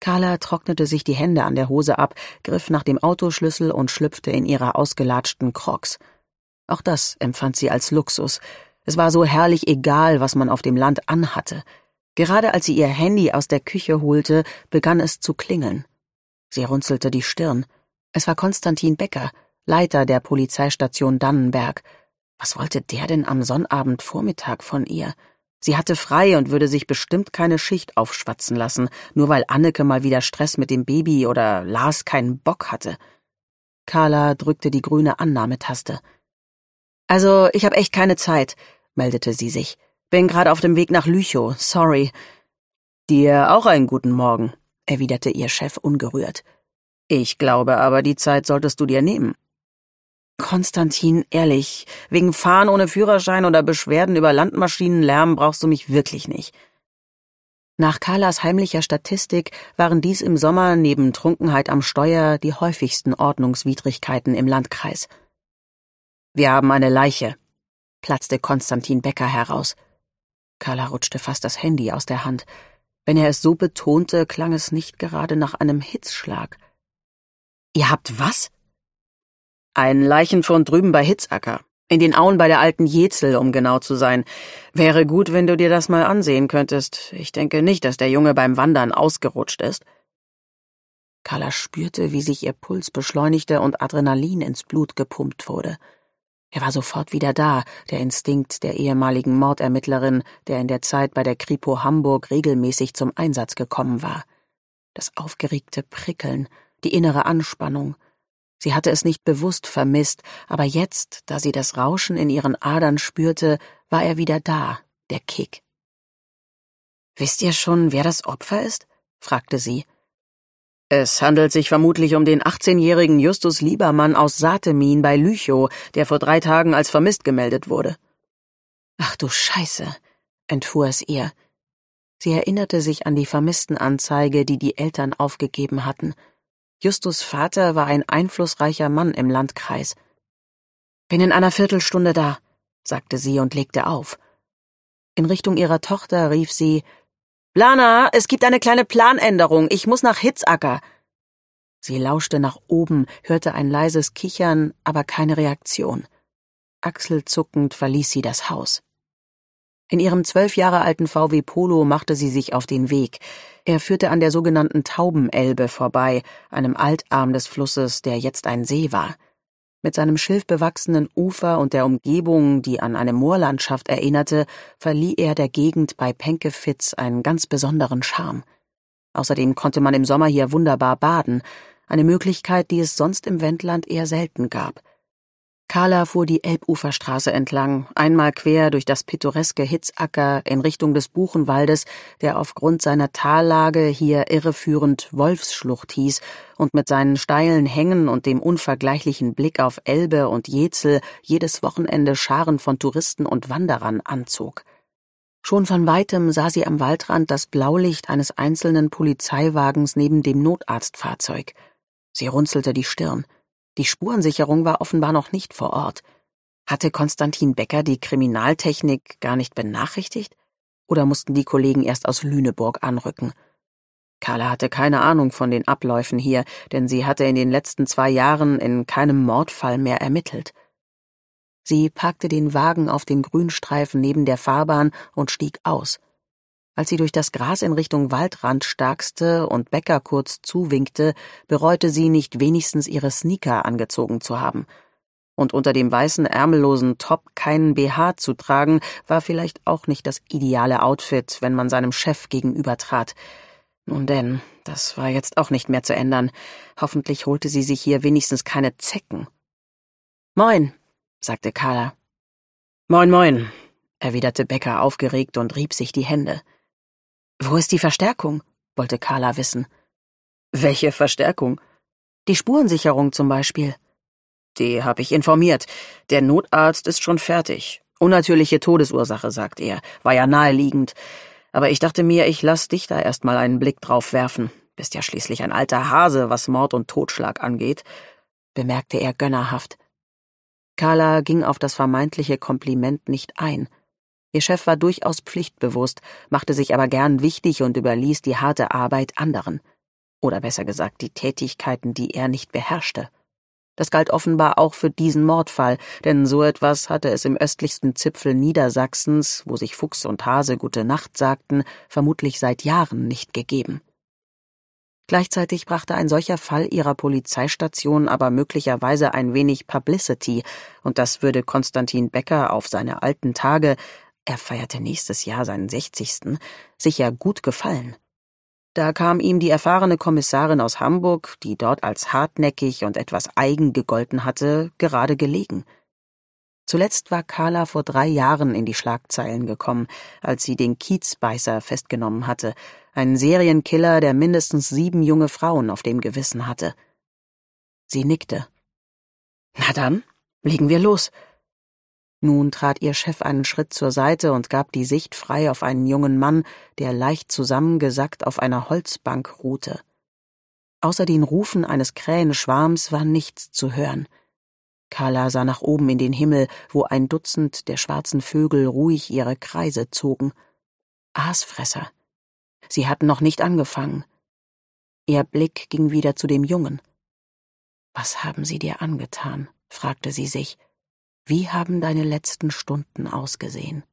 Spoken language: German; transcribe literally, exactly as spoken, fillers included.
Carla trocknete sich die Hände an der Hose ab, griff nach dem Autoschlüssel und schlüpfte in ihre ausgelatschten Crocs. Auch das empfand sie als Luxus. Es war so herrlich egal, was man auf dem Land anhatte. Gerade als sie ihr Handy aus der Küche holte, begann es zu klingeln. Sie runzelte die Stirn. Es war Konstantin Becker, Leiter der Polizeistation Dannenberg. Was wollte der denn am Sonnabendvormittag von ihr? Sie hatte frei und würde sich bestimmt keine Schicht aufschwatzen lassen, nur weil Anneke mal wieder Stress mit dem Baby oder Lars keinen Bock hatte. Carla drückte die grüne Annahmetaste. »Also, ich habe echt keine Zeit«, meldete sie sich. »Bin gerade auf dem Weg nach Lüchow, sorry.« »Dir auch einen guten Morgen«, erwiderte ihr Chef ungerührt. »Ich glaube aber, die Zeit solltest du dir nehmen.« »Konstantin, ehrlich, wegen Fahren ohne Führerschein oder Beschwerden über Landmaschinenlärm brauchst du mich wirklich nicht.« Nach Carlas heimlicher Statistik waren dies im Sommer neben Trunkenheit am Steuer die häufigsten Ordnungswidrigkeiten im Landkreis. »Wir haben eine Leiche«, platzte Konstantin Becker heraus. Carla rutschte fast das Handy aus der Hand. Wenn er es so betonte, klang es nicht gerade nach einem Hitzschlag. »Ihr habt was?« »Ein Leichenfund drüben bei Hitzacker. In den Auen bei der alten Jezel, um genau zu sein. Wäre gut, wenn du dir das mal ansehen könntest. Ich denke nicht, dass der Junge beim Wandern ausgerutscht ist.« Carla spürte, wie sich ihr Puls beschleunigte und Adrenalin ins Blut gepumpt wurde. Er war sofort wieder da, der Instinkt der ehemaligen Mordermittlerin, der in der Zeit bei der Kripo Hamburg regelmäßig zum Einsatz gekommen war. Das aufgeregte Prickeln, die innere Anspannung. Sie hatte es nicht bewusst vermisst, aber jetzt, da sie das Rauschen in ihren Adern spürte, war er wieder da, der Kick. »Wisst ihr schon, wer das Opfer ist?« fragte sie. »Es handelt sich vermutlich um den achtzehnjährigen Justus Liebermann aus Satemin bei Lüchow, der vor drei Tagen als vermisst gemeldet wurde.« »Ach du Scheiße«, entfuhr es ihr. Sie erinnerte sich an die Vermisstenanzeige, die die Eltern aufgegeben hatten. Justus' Vater war ein einflussreicher Mann im Landkreis. »Bin in einer Viertelstunde da«, sagte sie und legte auf. In Richtung ihrer Tochter rief sie: »Lana, es gibt eine kleine Planänderung, ich muss nach Hitzacker.« Sie lauschte nach oben, hörte ein leises Kichern, aber keine Reaktion. Achselzuckend verließ sie das Haus. In ihrem zwölf Jahre alten V W Polo machte sie sich auf den Weg. Er führte an der sogenannten Taubenelbe vorbei, einem Altarm des Flusses, der jetzt ein See war. Mit seinem schilfbewachsenen Ufer und der Umgebung, die an eine Moorlandschaft erinnerte, verlieh er der Gegend bei Penkefitz einen ganz besonderen Charme. Außerdem konnte man im Sommer hier wunderbar baden, eine Möglichkeit, die es sonst im Wendland eher selten gab. Carla fuhr die Elbuferstraße entlang, einmal quer durch das pittoreske Hitzacker in Richtung des Buchenwaldes, der aufgrund seiner Tallage hier irreführend Wolfsschlucht hieß und mit seinen steilen Hängen und dem unvergleichlichen Blick auf Elbe und Jezel jedes Wochenende Scharen von Touristen und Wanderern anzog. Schon von weitem sah sie am Waldrand das Blaulicht eines einzelnen Polizeiwagens neben dem Notarztfahrzeug. Sie runzelte die Stirn. Die Spurensicherung war offenbar noch nicht vor Ort. Hatte Konstantin Becker die Kriminaltechnik gar nicht benachrichtigt? Oder mussten die Kollegen erst aus Lüneburg anrücken? Carla hatte keine Ahnung von den Abläufen hier, denn sie hatte in den letzten zwei Jahren in keinem Mordfall mehr ermittelt. Sie parkte den Wagen auf dem Grünstreifen neben der Fahrbahn und stieg aus. Als sie durch das Gras in Richtung Waldrand starkste und Becker kurz zuwinkte, bereute sie nicht wenigstens ihre Sneaker angezogen zu haben. Und unter dem weißen ärmellosen Top keinen B H zu tragen, war vielleicht auch nicht das ideale Outfit, wenn man seinem Chef gegenübertrat. Nun denn, das war jetzt auch nicht mehr zu ändern. Hoffentlich holte sie sich hier wenigstens keine Zecken. »Moin«, sagte Carla. »Moin, moin«, erwiderte Becker aufgeregt und rieb sich die Hände. »Wo ist die Verstärkung?« wollte Carla wissen. »Welche Verstärkung?« »Die Spurensicherung zum Beispiel.« »Die habe ich informiert. Der Notarzt ist schon fertig. Unnatürliche Todesursache, sagt er. War ja naheliegend. Aber ich dachte mir, ich lass dich da erst mal einen Blick drauf werfen. Bist ja schließlich ein alter Hase, was Mord und Totschlag angeht«, bemerkte er gönnerhaft. Carla ging auf das vermeintliche Kompliment nicht ein. Ihr Chef war durchaus pflichtbewusst, machte sich aber gern wichtig und überließ die harte Arbeit anderen. Oder besser gesagt, die Tätigkeiten, die er nicht beherrschte. Das galt offenbar auch für diesen Mordfall, denn so etwas hatte es im östlichsten Zipfel Niedersachsens, wo sich Fuchs und Hase gute Nacht sagten, vermutlich seit Jahren nicht gegeben. Gleichzeitig brachte ein solcher Fall ihrer Polizeistation aber möglicherweise ein wenig Publicity, und das würde Konstantin Becker auf seine alten Tage, er feierte nächstes Jahr seinen sechzigsten, sicher gut gefallen. Da kam ihm die erfahrene Kommissarin aus Hamburg, die dort als hartnäckig und etwas eigen gegolten hatte, gerade gelegen. Zuletzt war Carla vor drei Jahren in die Schlagzeilen gekommen, als sie den Kiezbeißer festgenommen hatte, einen Serienkiller, der mindestens sieben junge Frauen auf dem Gewissen hatte. Sie nickte. »Na dann, legen wir los.« Nun trat ihr Chef einen Schritt zur Seite und gab die Sicht frei auf einen jungen Mann, der leicht zusammengesackt auf einer Holzbank ruhte. Außer den Rufen eines Krähenschwarms war nichts zu hören. Carla sah nach oben in den Himmel, wo ein Dutzend der schwarzen Vögel ruhig ihre Kreise zogen. Aasfresser. Sie hatten noch nicht angefangen. Ihr Blick ging wieder zu dem Jungen. »Was haben sie dir angetan?« fragte sie sich. »Wie haben deine letzten Stunden ausgesehen?«